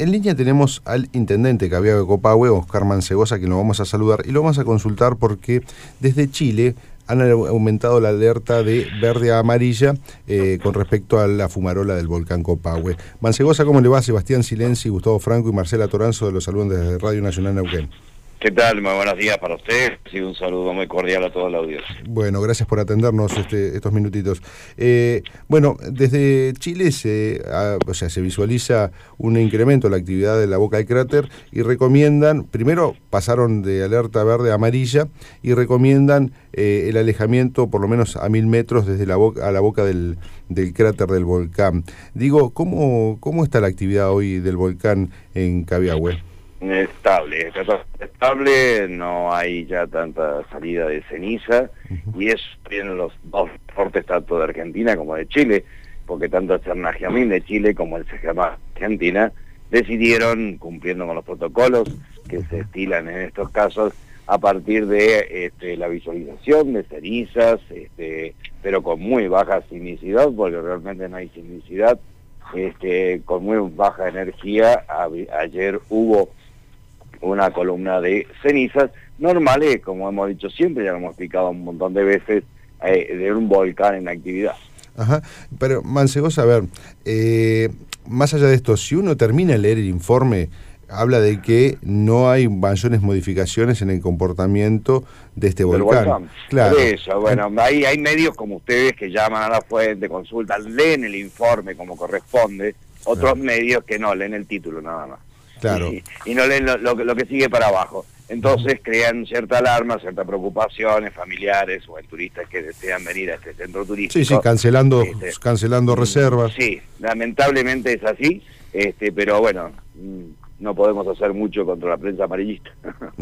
En línea tenemos al intendente de Cabiagüe Copahue, Oscar Mansegosa, que lo vamos a saludar y lo vamos a consultar porque desde Chile han aumentado la alerta de verde a amarilla con respecto a la fumarola del volcán Copahue. Mansegosa, ¿cómo le va? Sebastián Silenzi, Gustavo Franco y Marcela Toranzo de los saludan desde Radio Nacional Neuquén. ¿Qué tal? Muy buenos días para usted. Sí, un saludo muy cordial a toda la audiencia. Bueno, gracias por atendernos estos minutitos. Bueno, desde Chile se visualiza un incremento en la actividad de la boca del cráter y recomiendan, primero pasaron de alerta verde a amarilla y recomiendan el alejamiento por lo menos a 1000 metros desde la boca del cráter del volcán. Digo, ¿cómo está la actividad hoy del volcán en Cabiagüe? Estable, no hay ya tanta salida de ceniza, y eso tienen los dos reportes tanto de Argentina como de Chile, porque tanto el Cernajamín de Chile como el CEJAMA de Argentina decidieron, cumpliendo con los protocolos que se estilan en estos casos, a partir de la visualización de cenizas, pero con muy baja sismicidad, porque realmente no hay sismicidad, con muy baja energía. Ayer hubo una columna de cenizas normales, como hemos dicho siempre, ya lo hemos explicado un montón de veces, de un volcán en actividad. Ajá, pero Mansegosa, a ver, más allá de esto, si uno termina de leer el informe, habla de que no hay mayores modificaciones en el comportamiento de este volcán. Claro. Por eso, bueno, hay medios como ustedes que llaman a la fuente, consultan, leen el informe como corresponde, otros medios que no, leen el título nada más. Claro. Y no leen lo que sigue para abajo. Entonces crean cierta alarma, cierta preocupación en familiares o en turistas que desean venir a este centro turístico. Sí, cancelando reservas. Sí, lamentablemente es así, pero bueno, no podemos hacer mucho contra la prensa amarillista.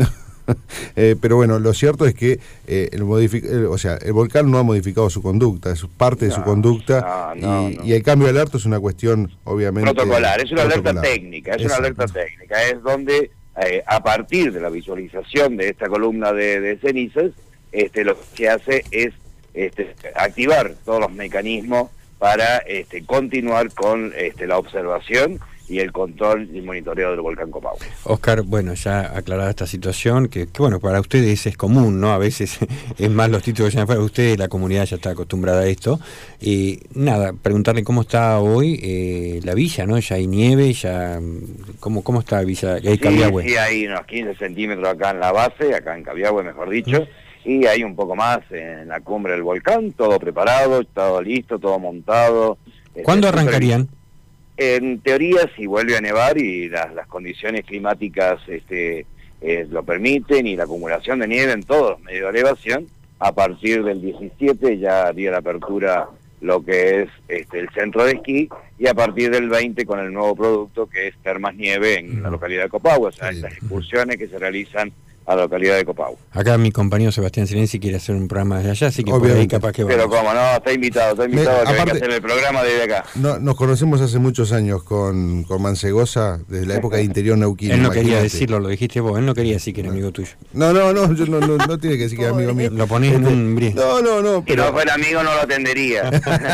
Pero bueno, lo cierto es que el volcán no ha modificado su conducta, es parte de su conducta, y el cambio de alerta es una cuestión, obviamente, protocolar, es una alerta técnica, es donde a partir de la visualización de esta columna de cenizas, lo que se hace es activar todos los mecanismos para continuar con la observación y el control y monitoreo del volcán Copahue. Oscar, bueno, ya aclarada esta situación, que bueno, para ustedes es común, ¿no? A veces es más los títulos que ya fuera, ustedes, la comunidad ya está acostumbrada a esto. Nada, preguntarle cómo está hoy la villa, ¿no? Ya hay nieve, ya ¿cómo está la villa? Cabiagüe. Sí, hay unos 15 centímetros acá en la base, acá en Cabiagüe, mejor dicho, y hay un poco más en la cumbre del volcán, todo preparado, todo listo, todo montado. ¿Cuándo arrancarían? En teoría, si vuelve a nevar y las condiciones climáticas lo permiten, y la acumulación de nieve en todos los medios de elevación, a partir del 17 ya haría la apertura lo que es el centro de esquí, y a partir del 20 con el nuevo producto que es Termas Nieve en la localidad de Copahue, o sea, las excursiones que se realizan a la localidad de Copahue. Acá mi compañero Sebastián Silenzi quiere hacer un programa desde allá, así que por ahí capaz que va. Pero cómo no, está invitado a que venga a hacer el programa desde acá. No, nos conocemos hace muchos años con Mansegosa, desde la época de Interior Neuquén. Él no quería decirlo, lo dijiste vos, él no quería decir que era amigo tuyo. No, yo no tiene que decir que es amigo mío. Lo ponés en un brie. No, pero... Si no fuera amigo no lo atendería.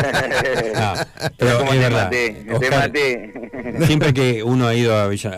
Pero como es te verdad. maté. Siempre que uno ha ido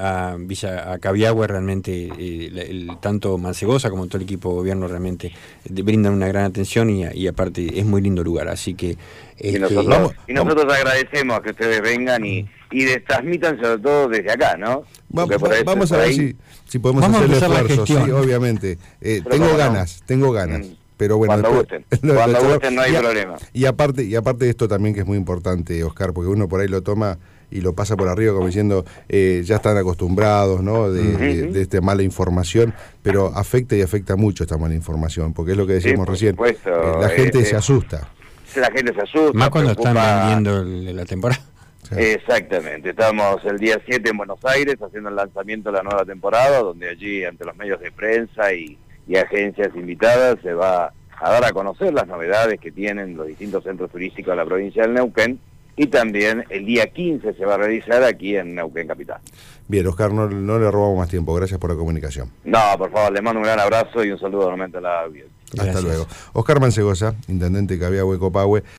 a Cabiagüe, realmente tanto Mansegosa como todo el equipo de gobierno realmente brindan una gran atención y aparte es muy lindo lugar, así que y nosotros agradecemos que ustedes vengan y transmitan sobre todo desde acá, ¿no? Vamos a ver si podemos hacer el esfuerzo, sí, obviamente. Tengo ganas. Pero bueno, cuando gusten no hay problema. Y aparte de esto también, que es muy importante, Oscar, porque uno por ahí lo toma y lo pasa por arriba como diciendo ya están acostumbrados, ¿no? de esta mala información, pero afecta mucho esta mala información, porque es lo que decíamos recién, la gente se asusta. La gente se asusta. Más cuando están vendiendo la temporada. Sí. Exactamente, estamos el día 7 en Buenos Aires haciendo el lanzamiento de la nueva temporada, donde allí ante los medios de prensa y agencias invitadas se va a dar a conocer las novedades que tienen los distintos centros turísticos de la provincia del Neuquén, y también el día 15 se va a realizar aquí en Neuquén Capital. Bien, Oscar, no le robamos más tiempo, gracias por la comunicación. No, por favor, le mando un gran abrazo y un saludo nuevamente a la audiencia. Hasta luego. Oscar Mansegosa, intendente de Cabiagüe Copahue.